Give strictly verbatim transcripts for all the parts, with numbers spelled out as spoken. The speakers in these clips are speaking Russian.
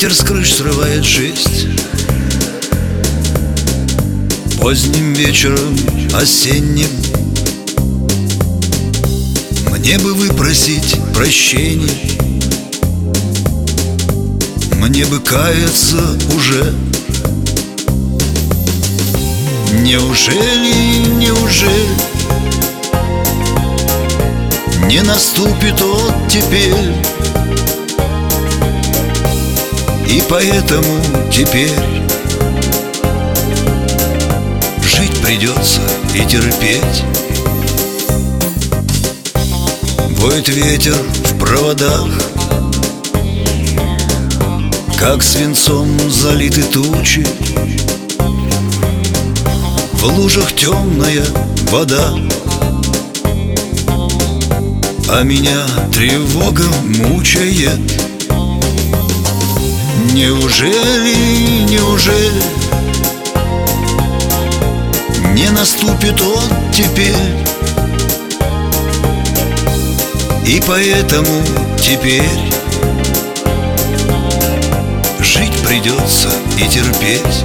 Ветер с крыш срывает жесть. Поздним вечером осенним мне бы выпросить прощения, мне бы каяться уже. Неужели, неужели не наступит оттепель? И поэтому теперь жить придется и терпеть. Воет ветер в проводах, как свинцом залиты тучи. В лужах темная вода, а меня тревога мучает. Неужели, неужели не наступит оттепель? И поэтому теперь жить придется и терпеть.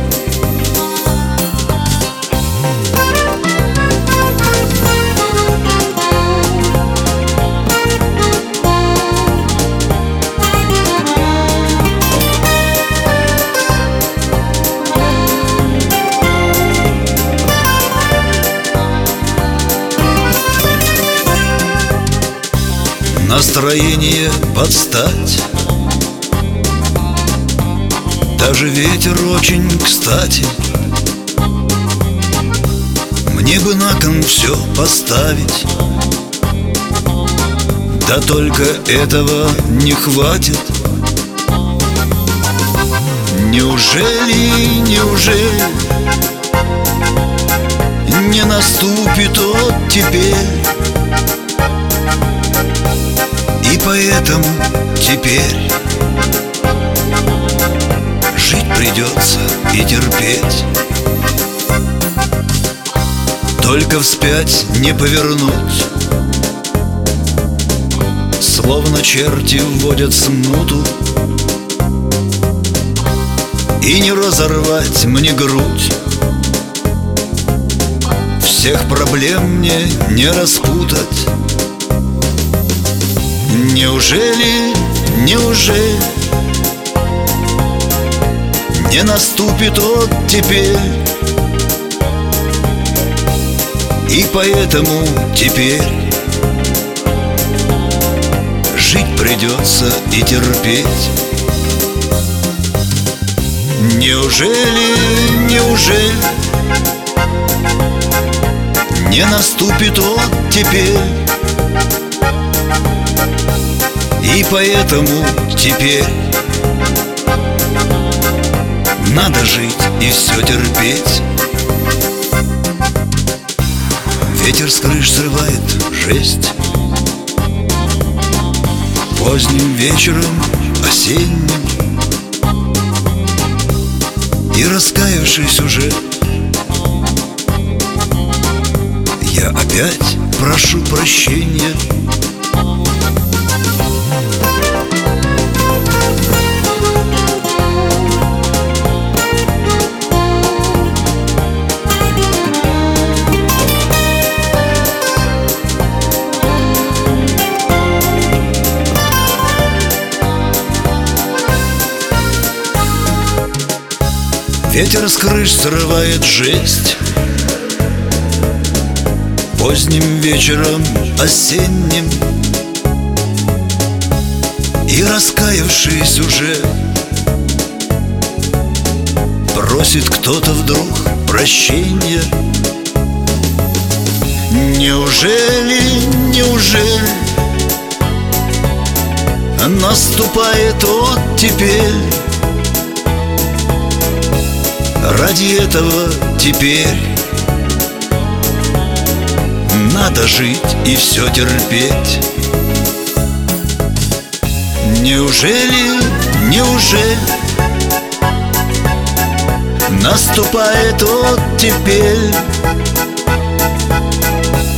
Настроение под стать, даже ветер очень кстати. Мне бы на кон все поставить, да только этого не хватит. Неужели, неужели не наступит оттепель? И поэтому теперь жить придется и терпеть. Только вспять не повернуть, словно черти вводят смуту, и не разорвать мне грудь. Всех проблем мне не распутать. Неужели, неужели не наступит оттепель? И поэтому теперь жить придется и терпеть. Неужели, неужели не наступит оттепель? И поэтому теперь надо жить и все терпеть. Ветер с крыш срывает жесть. Поздним вечером осенним, и раскаявшись уже, я опять прошу прощения. Ветер с крыш срывает жесть. Поздним вечером осенним, и раскаявшись уже, просит кто-то вдруг прощения. Неужели, неужели наступает оттепель? Ради этого теперь надо жить и все терпеть. Неужели, неужели наступает оттепель?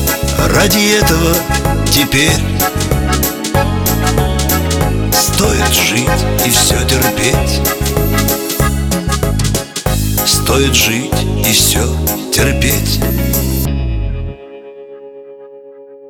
Ради этого теперь стоит Стоит жить и все терпеть. Стоит жить и все терпеть.